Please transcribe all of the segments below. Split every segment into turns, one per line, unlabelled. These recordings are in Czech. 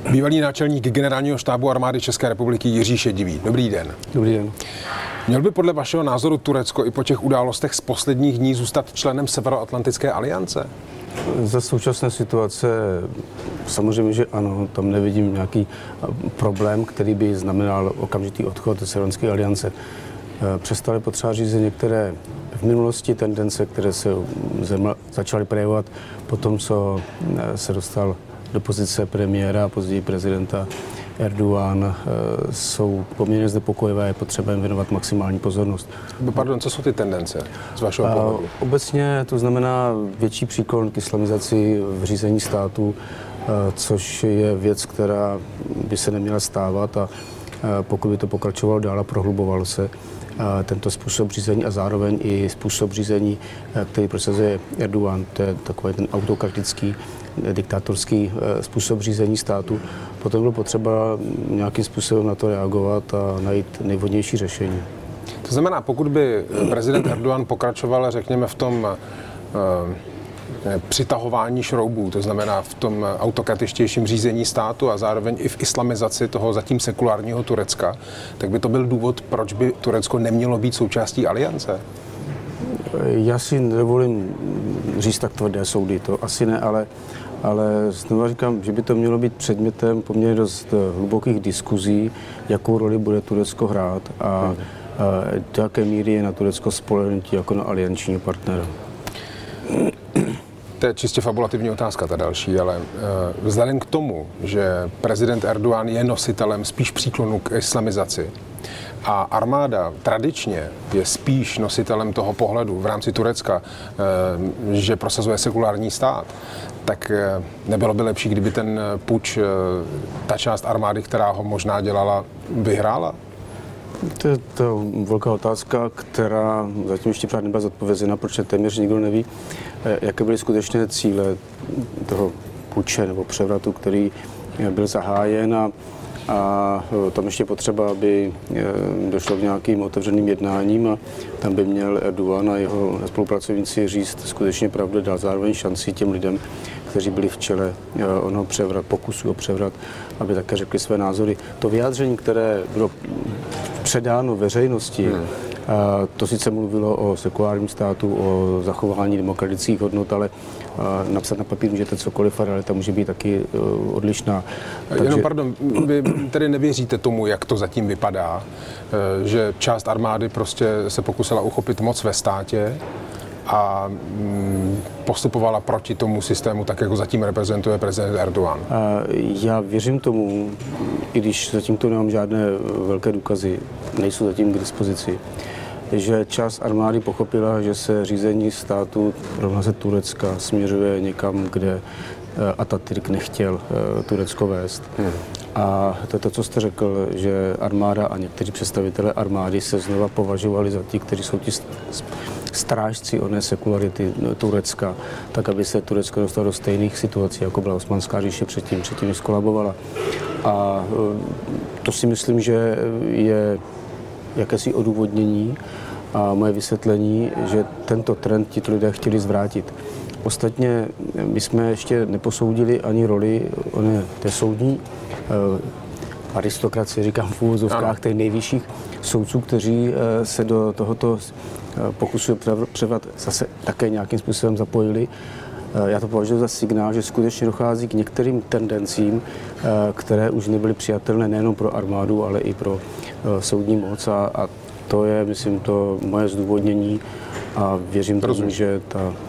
Bývalý náčelník generálního štábu armády České republiky Jiří Šedivý. Dobrý den.
Dobrý den.
Měl by podle vašeho názoru Turecko i po těch událostech z posledních dní zůstat členem Severoatlantické aliance?
Za současné situace samozřejmě, že ano, tam nevidím nějaký problém, který by znamenal okamžitý odchod ze Severoatlantické aliance. Přesto je potřeba říct, že některé v minulosti tendence, které se začaly projevovat po tom, co se dostal do pozice premiéra a později prezidenta Erdogan, jsou poměrně znepokojivé, je potřeba jim věnovat maximální pozornost.
Pardon, co jsou ty tendence z vašeho pohledu?
Obecně to znamená větší příklon k islamizaci v řízení státu, což je věc, která by se neměla stávat, a pokud by to pokračovalo dál a prohlubovalo se tento způsob řízení a zároveň i způsob řízení, který prosazuje Erdogan, to je takový ten autokratický, diktátorský způsob řízení státu, potom bylo potřeba nějakým způsobem na to reagovat a najít nejvhodnější řešení.
To znamená, pokud by prezident Erdogan pokračoval, řekněme, v tom přitahování šroubů, to znamená v tom autokratičtějším řízení státu a zároveň i v islamizaci toho zatím sekulárního Turecka, tak by to byl důvod, proč by Turecko nemělo být součástí aliance?
Já si nedovolím říct tak tvrdé soudy, to asi ne, ale znovu říkám, že by to mělo být předmětem poměrně dost hlubokých diskuzí, jakou roli bude Turecko hrát a do jaké míry je na Turecko spolehnutí jako na aliančního partnera.
To je čistě fabulativní otázka, ta další, ale vzhledem k tomu, že prezident Erdogan je nositelem spíš příklonu k islamizaci a armáda tradičně je spíš nositelem toho pohledu v rámci Turecka, že prosazuje sekulární stát, tak nebylo by lepší, kdyby ten puč, ta část armády, která ho možná dělala, vyhrála?
To je to velká otázka, která zatím ještě pořád nebyla zodpovězena, protože téměř nikdo neví, jaké byly skutečné cíle toho puče nebo převratu, který byl zahájen, a tam ještě potřeba, aby došlo k nějakým otevřeným jednáním a tam by měl Erdogan a jeho spolupracovníci říct skutečně pravdu, dát zároveň šanci těm lidem, kteří byli v čele onoho pokusu o převrat, aby také řekli své názory. To vyjádření, které bylo předáno veřejnosti, to sice mluvilo o sekulárním státu, o zachování demokratických hodnot, ale napsat na papír můžete cokoliv, a realita může být taky odlišná.
Jenom pardon, vy tedy nevěříte tomu, jak to zatím vypadá, že část armády prostě se pokusila uchopit moc ve státě a postupovala proti tomu systému, tak jako zatím reprezentuje prezident Erdogan?
Já věřím tomu, i když zatím to nemám žádné velké důkazy, nejsou zatím k dispozici, že část armády pochopila, že se řízení státu rovná se Turecka směřuje někam, kde Atatürk nechtěl Turecko vést. A to je to, co jste řekl, že armáda a někteří představitelé armády se znova považovali za ti, kteří jsou ti strážci oné sekularity Turecka, tak aby se Turecko dostalo do stejných situací, jako byla Osmanská říše předtím skolabovala. A to si myslím, že je jakési odůvodnění a moje vysvětlení, že tento trend ti lidé chtěli zvrátit. Ostatně my jsme ještě neposoudili ani roli té soudní aristokracie, říkám v úvozovkách, těch nejvyšších soudců, kteří se do tohoto pokusu převrat zase také nějakým způsobem zapojili. Já to považuji za signál, že skutečně dochází k některým tendencím, které už nebyly přijatelné nejenom pro armádu, ale i pro soudní moc, a to je, myslím, to moje zdůvodnění a věřím tomu, že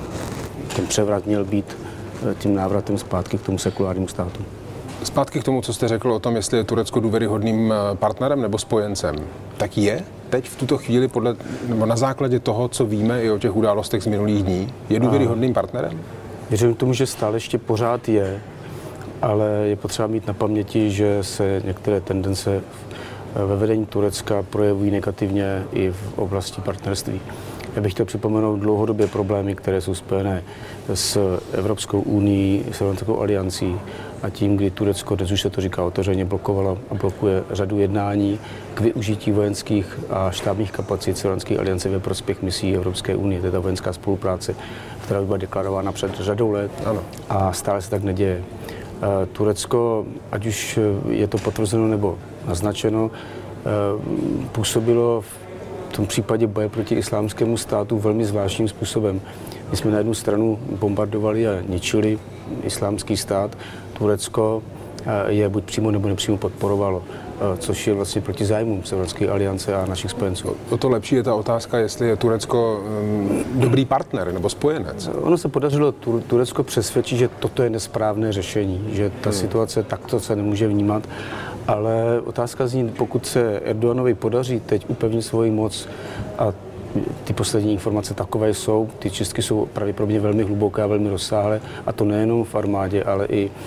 ten převrat měl být tím návratem zpátky k tomu sekulárnímu státu.
Zpátky k tomu, co jste řekl o tom, jestli je Turecko důvěryhodným partnerem nebo spojencem. Tak je teď v tuto chvíli nebo na základě toho, co víme i o těch událostech z minulých dní, je důvěryhodným partnerem?
Věřím tomu, že stále ještě pořád je, ale je potřeba mít na paměti, že se některé tendence ve vedení Turecka projevují negativně i v oblasti partnerství. Já bych chtěl připomenout dlouhodobě problémy, které jsou spojené s Evropskou unií, s Evropskou aliancí a tím, kdy Turecko, dnes už se to říká otevřeně, blokovalo a blokuje řadu jednání k využití vojenských a štábních kapacit Severoatlantické aliance ve prospěch misí Evropské unie. To je ta vojenská spolupráce, která byla deklarována před řadou let.
Ano.
A stále se tak neděje. Turecko, ať už je to potvrzeno nebo naznačeno, působilo v tom případě boje proti islámskému státu velmi zvláštním způsobem. My jsme na jednu stranu bombardovali a ničili islámský stát, Turecko je buď přímo nebo nepřímo podporovalo, což je vlastně proti zájmům Severské aliance a našich spojenců.
O to lepší je ta otázka, jestli je Turecko dobrý partner nebo spojenec.
Ono se podařilo Turecko přesvědčit, že toto je nesprávné řešení, že ta situace takto se nemůže vnímat, ale otázka zní, pokud se Erdoganovi podaří teď upevnit svoji moc a ty poslední informace takové jsou, ty čistky jsou pravděpodobně velmi hluboké a velmi rozsáhlé, a to nejenom v armádě, ale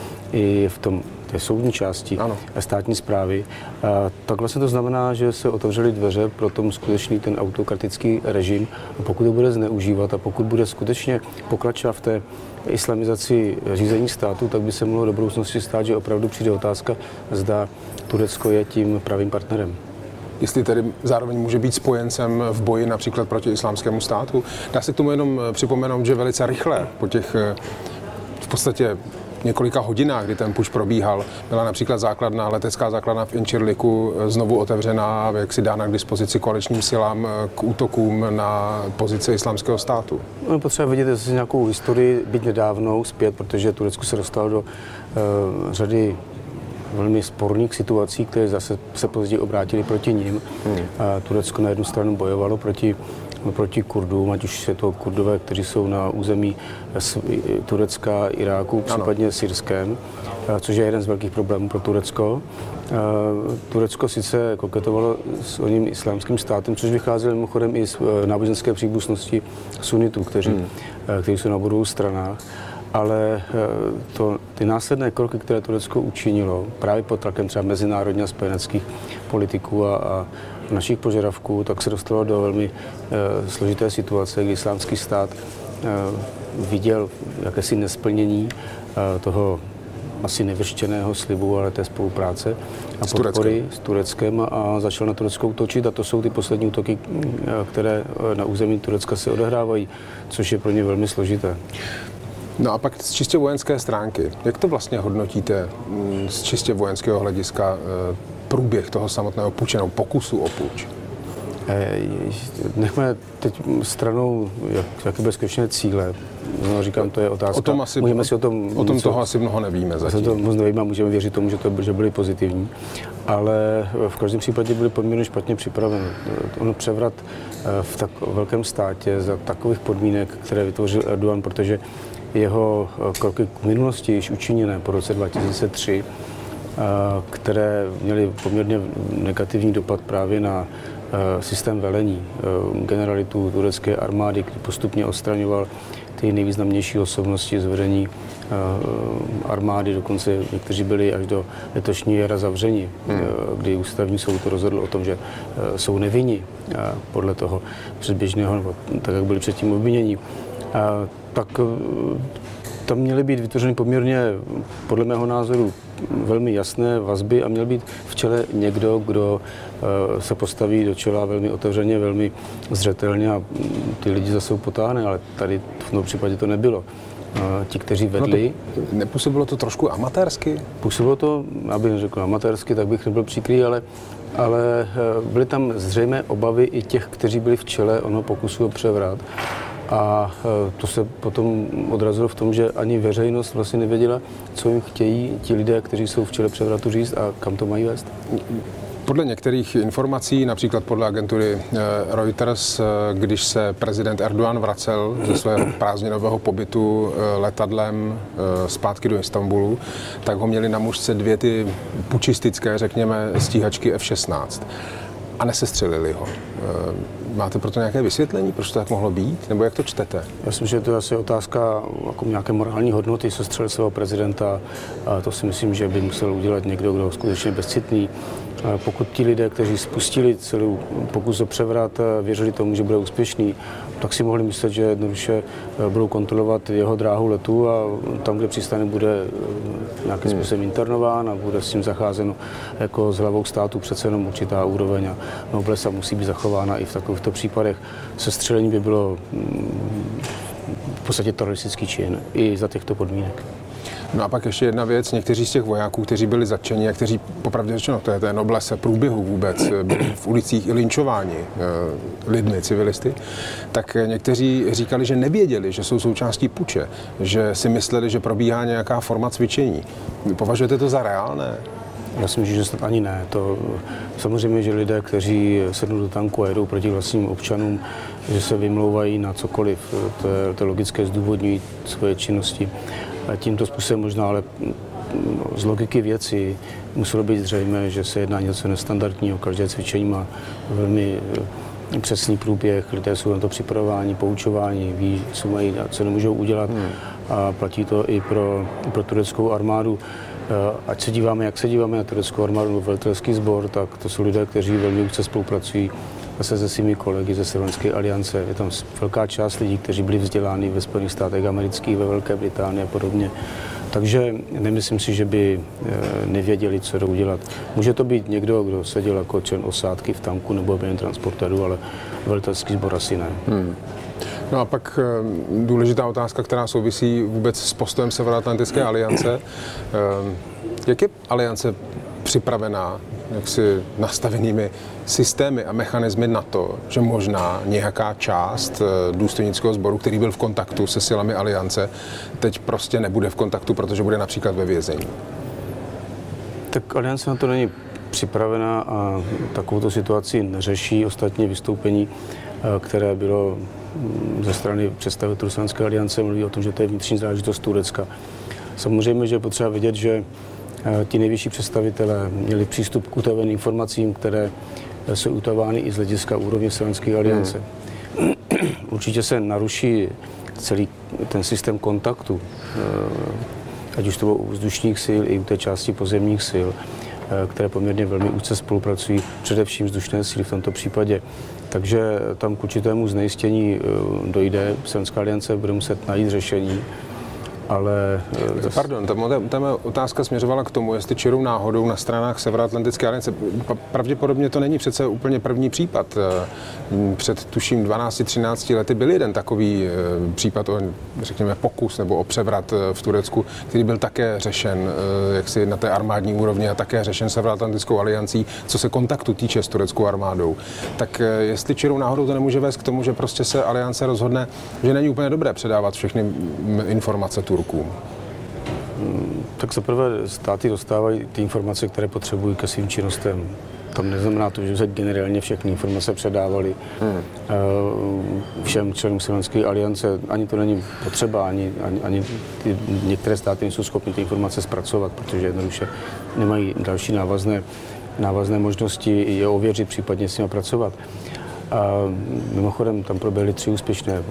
i v té soudní části státní správy, tak vlastně to znamená, že se otevřely dveře pro tom skutečný ten autokratický režim. A pokud to bude zneužívat a pokud bude skutečně pokračovat v té islamizaci řízení státu, tak by se mohlo do budoucnosti stát, že opravdu přijde otázka, zda Turecko je tím pravým partnerem.
Jestli tedy zároveň může být spojencem v boji například proti islámskému státu. Dá se k tomu jenom připomenout, že velice rychle po těch v podstatě několika hodinách, kdy ten puč probíhal, byla například letecká základna v Incirliku znovu otevřená, jak si dána k dispozici koaličním silám k útokům na pozice islámského státu.
No, potřeba vidět zase nějakou historii, byť nedávnou zpět, protože Turecko se dostalo do řady velmi sporných situací, které zase se později obrátily proti nim. Turecko na jednu stranu bojovalo proti Kurdům, ať už je to Kurdové, kteří jsou na území Turecka, Iráku, případně syrském, což je jeden z velkých problémů pro Turecko. Turecko sice koketovalo s oním islámským státem, což vycházelo mimochodem i z náboženské příbuznosti sunitů, kteří jsou na obou stranách. Ale ty následné kroky, které Turecko učinilo, právě pod tlakem třeba mezinárodně a spojeneckých politiků a našich požadavků, tak se dostalo do velmi složité situace, kdy islámský stát viděl jakési nesplnění toho asi nevyřčeného slibu, ale té spolupráce a podpory s Tureckem a začal na Turecko útočit. A to jsou ty poslední útoky, které na území Turecka se odehrávají, což je pro ně velmi složité.
No a pak z čistě vojenské stránky, jak to vlastně hodnotíte z čistě vojenského hlediska průběh toho samotného puče, nebo pokusu o puč?
Nechme teď stranou, jaké byly skutečné cíle. No, říkám, to je otázka. Můžeme si o tom
toho asi mnoho nevíme zatím.
To moc nevíme a můžeme věřit tomu, že byly pozitivní. Ale v každém případě byly poměrně špatně připraveny. Ono převrat v tak velkém státě za takových podmínek, které vytvořil Erdogan, protože jeho kroky k minulosti již učiněné po roce 2003, které měly poměrně negativní dopad právě na systém velení, generalitu turecké armády, který postupně odstraňoval ty nejvýznamnější osobnosti z vedení armády, dokonce někteří byli až do letošní jara zavřeni, kdy ústavní soud rozhodl o tom, že jsou nevinni podle toho předběžného, nebo tak, jak byli předtím obviněni. Tak tam měly být vytvořeny poměrně, podle mého názoru, velmi jasné vazby a měl být v čele někdo, kdo se postaví do čela velmi otevřeně, velmi zřetelně a ty lidi zase potáhne, ale tady v tom případě to nebylo. Ti, kteří vedli...
No to nepůsobilo to trošku amatérsky?
Působilo to, abych neřekl amatérsky, tak bych nebyl příkrý, ale byly tam zřejmé obavy i těch, kteří byli v čele ono pokusu o převrat. A to se potom odrazilo v tom, že ani veřejnost vlastně nevěděla, co jim chtějí ti lidé, kteří jsou v čele převratu, říct a kam to mají vést.
Podle některých informací, například podle agentury Reuters, když se prezident Erdogan vracel ze svého prázdninového pobytu letadlem zpátky do Istanbulu, tak ho měli na mužce dvě ty pučistické, řekněme, stíhačky F-16 a nesestřelili ho. Máte proto nějaké vysvětlení, proč to tak mohlo být? Nebo jak to čtete?
Já myslím, že to je asi otázka jako nějaké morální hodnoty sestřelit svého prezidenta. A to si myslím, že by musel udělat někdo, kdo je skutečně bezcitný. Pokud ti lidé, kteří spustili celou pokus o převrat, věřili tomu, že bude úspěšný, tak si mohli myslet, že jednoduše budou kontrolovat jeho dráhu letu a tam, kde přistane, bude nějakým způsobem internován a bude s tím zacházeno jako s hlavou státu přece jenom určitá úroveň a noblesa musí být zachována i v takovýchto případech. Sestřelení by bylo v podstatě teroristický čin i za těchto podmínek.
No a pak ještě jedna věc, někteří z těch vojáků, kteří byli zatčeni a kteří popravdě řečeno, to je té noblese průběhu vůbec, byli v ulicích i lynčováni lidmi, civilisty, tak někteří říkali, že nevěděli, že jsou součástí puče, že si mysleli, že probíhá nějaká forma cvičení. Považujete to za reálné?
Já si myslím, že snad ani ne. To, samozřejmě, že lidé, kteří sednou do tanku a jedou proti vlastním občanům, že se vymlouvají na cokoliv, to je logické zdůvodňují svoje činnosti. A tímto způsobem možná, ale z logiky věci muselo být zřejmé, že se jedná něco nestandardního. Každé cvičení má velmi přesný průběh, lidé jsou na to připravováni, poučováni, ví, co mají a co nemůžou udělat. A platí to i pro tureckou armádu. Ať se díváme, jak se díváme na tureckou armádu nebo velitelský sbor, tak to jsou lidé, kteří velmi úzce spolupracují zase se svými kolegy ze Severoatlantické aliance. Je tam velká část lidí, kteří byli vzděláni ve Spojených státech amerických, ve Velké Británii a podobně. Takže nemyslím si, že by nevěděli, co jdou udělat. Může to být někdo, kdo seděl jako člen osádky v tanku nebo během transportéru, ale velitelský sbor asi ne.
No a pak důležitá otázka, která souvisí vůbec s postojem Severoatlantické aliance. Jak je aliance připravená jaksi nastavenými systémy a mechanismy na to, že možná nějaká část důstojnického sboru, který byl v kontaktu se silami aliance, teď prostě nebude v kontaktu, protože bude například ve vězení?
Tak aliance na to není připravená a takovouto situaci neřeší. Ostatně vystoupení, které bylo ze strany představitelů Severoatlantické aliance, mluví o tom, že to je vnitřní záležitost Turecka. Samozřejmě, že je potřeba vidět, že ti nejvyšší představitelé měli přístup k utajeným informacím, které jsou utajovány i z hlediska úrovně Severoatlantické aliance. Určitě se naruší celý ten systém kontaktu, ať už to bylo u vzdušních sil i u té části pozemních sil, které poměrně velmi úzce spolupracují, především vzdušné síly v tomto případě. Takže tam k určitému znejistění dojde. Severoatlantická aliance bude muset najít řešení, ale...
Pardon, ta moje otázka směřovala k tomu, jestli čirou náhodou na stranách Severoatlantické aliance. Pravděpodobně to není přece úplně první případ. Před tuším 12-13 lety byl jeden takový případ o, řekněme, pokus nebo o převrat v Turecku, který byl také řešen jaksi na té armádní úrovni a také řešen Severoatlantickou aliancí, co se kontaktu týče s tureckou armádou. Tak jestli čirou náhodou to nemůže vést k tomu, že prostě se aliance rozhodne, že není úplně dobré předávat všechny informace Turkům.
Tak zaprvé státy dostávají ty informace, které potřebují ke svým činnostem. Tam neznamená to, že se generálně všechny informace předávaly všem členům Severoatlantické aliance. Ani to není potřeba, ani některé státy nejsou schopny ty informace zpracovat, protože jednoduše nemají další návazné možnosti je ověřit, případně s nimi pracovat. A mimochodem tam proběhly 3 úspěšné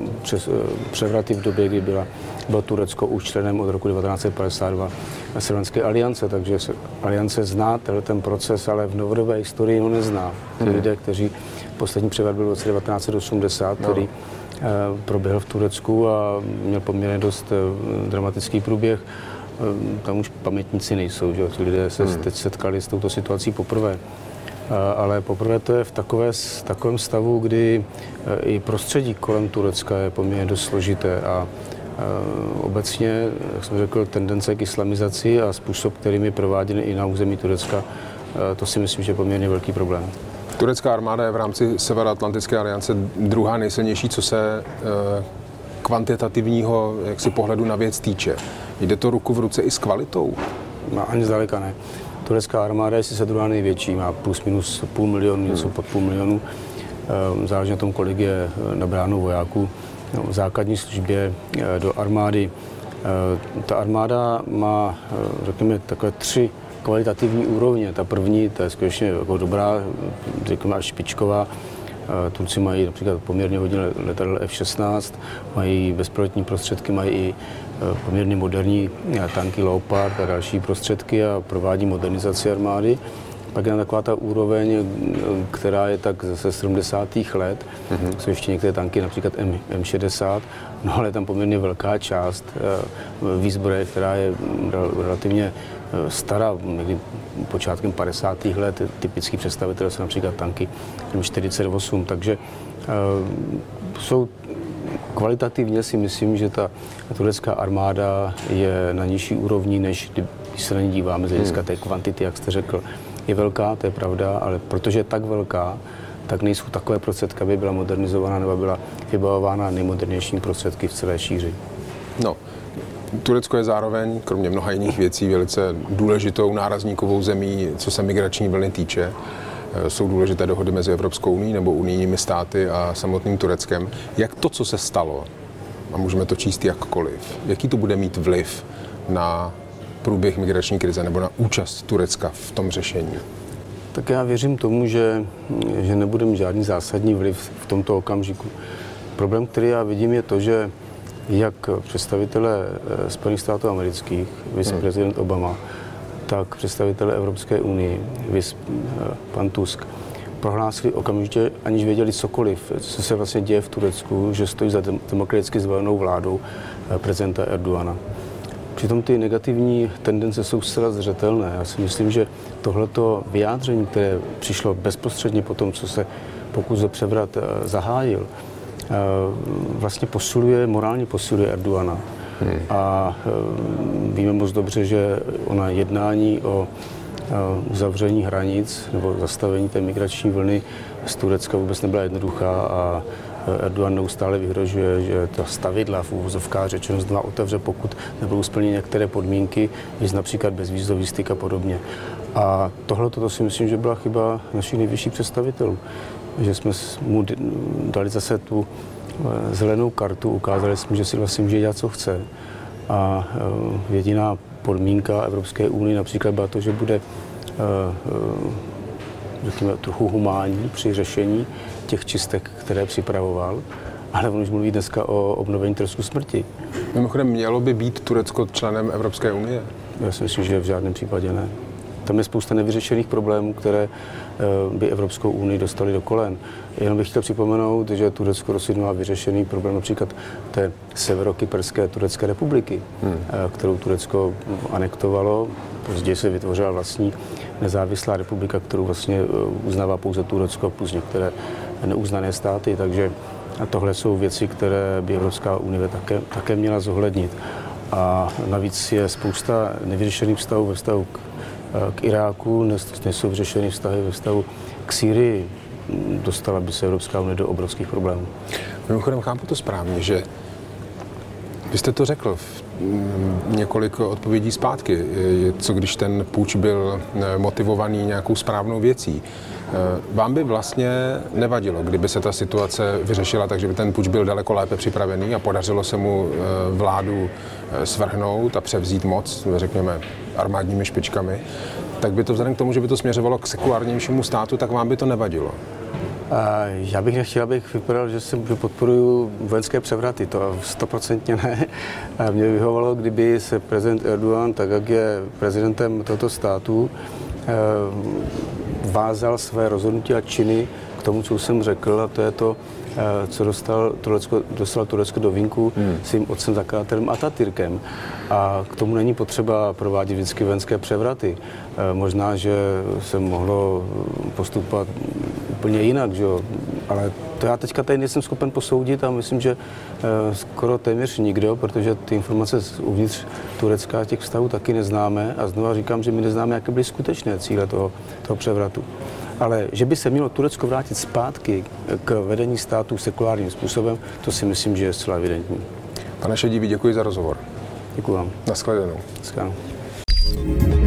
převraty v době, kdy bylo Turecko už členem od roku 1952 Severoatlantické aliance, takže aliance zná ten proces, ale v novodobé historii ho nezná. Lidé, kteří poslední převrat byl v roce 1980, který proběhl v Turecku a měl poměrně dost dramatický průběh, tam už pamětníci nejsou, že ti lidé se teď setkali s touto situací poprvé. Ale poprvé to je v takovém stavu, kdy i prostředí kolem Turecka je poměrně dost složité a obecně, jak jsem řekl, tendence k islamizaci a způsob, kterým je prováděn i na území Turecka, to si myslím, že je poměrně velký problém.
Turecká armáda je v rámci Severoatlantické aliance druhá nejsilnější, co se kvantitativního jaksi pohledu na věc týče. Jde to ruku v ruce i s kvalitou?
No, ani zdaleka ne. Turecká armáda je sice druhá největší, má plus minus 500 000, něco pod 500 000. Záleží na tom, kolik je nabráno vojáků v základní službě do armády. Ta armáda má, řekněme, takové 3 kvalitativní úrovně. Ta první, ta je skutečně jako dobrá, řekněme až špičková. Turci mají například poměrně hodně letadel F-16, mají bezpilotní prostředky, mají i poměrně moderní tanky Leopard a další prostředky a provádí modernizaci armády. Pak je taková ta úroveň, která je tak ze 70. let. Jsou ještě některé tanky, například M60, no ale je tam poměrně velká část výzbroje, která je relativně stará, někdy počátkem 50. let. Typický představitel jsou například tanky M48, takže jsou Kvalitativně si myslím, že ta turecká armáda je na nižší úrovni, než když se na ní díváme z hlediska té kvantity, jak jste řekl. Je velká, to je pravda, ale protože je tak velká, tak nejsou takové prostředky, aby byla modernizovaná nebo byla vybavována nejmodernějšími prostředky v celé šíři.
No, Turecko je zároveň, kromě mnoha jiných věcí, velice důležitou nárazníkovou zemí, co se migrační vlny týče. Jsou důležité dohody mezi Evropskou unií nebo unijními státy a samotným Tureckem. Jak to, co se stalo, a můžeme to číst jakkoliv, jaký to bude mít vliv na průběh migrační krize nebo na účast Turecka v tom řešení?
Tak já věřím tomu, že nebude mít žádný zásadní vliv v tomto okamžiku. Problém, který já vidím, je to, že jak představitelé Spojených států amerických, viceprezident Obama, tak představitelé Evropské unie, pan Tusk, prohlásili okamžitě, aniž věděli cokoliv, co se vlastně děje v Turecku, že stojí za demokraticky zvolenou vládou prezidenta Erdoğana. Přitom ty negativní tendence jsou zcela zřetelné. Já si myslím, že tohleto vyjádření, které přišlo bezprostředně po tom, co se pokus o převrat zahájil, vlastně morálně posiluje Erdoğana. A víme moc dobře, že ona jednání o uzavření hranic nebo zastavení té migrační vlny z Turecka vůbec nebyla jednoduchá a Erdoğan neustále vyhrožuje, že ta stavidla v úvozovkách řečeno znova otevře, pokud nebudou splněny některé podmínky, víc například bezvízový styk a podobně. A tohle si myslím, že byla chyba našich nejvyšších představitelů, že jsme mu dali zase tu zelenou kartu, ukázali jsme, že si vlastně může dělat, co chce. A jediná podmínka Evropské unie například byla to, že bude řekněme, trochu humánní při řešení těch čistek, které připravoval, ale on už mluví dneska o obnovení trestu smrti.
Mimochodem, mělo by být Turecko členem Evropské unie?
Já si myslím, že v žádném případě ne. Tam je spousta nevyřešených problémů, které by Evropskou unii dostaly do kolen. Jenom bych chtěl připomenout, že Turecko rozhodně má vyřešený problém například té severokyperské Turecké republiky, kterou Turecko anektovalo. Později se vytvořila vlastní nezávislá republika, kterou vlastně uznává pouze Turecko plus některé neuznané státy. Takže tohle jsou věci, které by Evropská unie také měla zohlednit. A navíc je spousta nevyřešených vztahů ve vztahu k Iráku, nejsou vyřešeny vztahy ve vztahu k Sýrii. Dostala by se Evropská unie do obrovských problémů.
Mimochodem, chápu to správně, že vy jste to řekl několik odpovědí zpátky, co když ten puč byl motivovaný nějakou správnou věcí. Vám by vlastně nevadilo, kdyby se ta situace vyřešila tak, že by ten puč byl daleko lépe připravený a podařilo se mu vládu svrhnout a převzít moc, řekněme, armádními špičkami, tak by to vzhledem k tomu, že by to směřovalo k sekulárnějšímu státu, tak vám by to nevadilo?
Já bych nechtěl, abych vypadal, že podporuji vojenské převraty, to 100% ne. Mě vyhovovalo, kdyby se prezident Erdoğan, tak jak je prezidentem tohoto státu, vázal své rozhodnutí a činy k tomu, co jsem řekl, a to je to, co dostal Turecko do vínku svým otcem zakladatelem Atatürkem. A k tomu není potřeba provádět vždycky vojenské převraty. Možná, že se mohlo postupovat úplně jinak, že jo? Ale to já teďka tady nejsem schopen posoudit a myslím, že skoro téměř nikdo, protože ty informace uvnitř Turecka těch vztahů taky neznáme a znova říkám, že my neznáme, jaké byly skutečné cíle toho převratu. Ale že by se mělo Turecko vrátit zpátky k vedení státu sekulárním způsobem, to si myslím, že je zcela evidentní.
Pane Šedivý, děkuji za rozhovor.
Děkuji vám.
Nashledanou.
Nashledanou.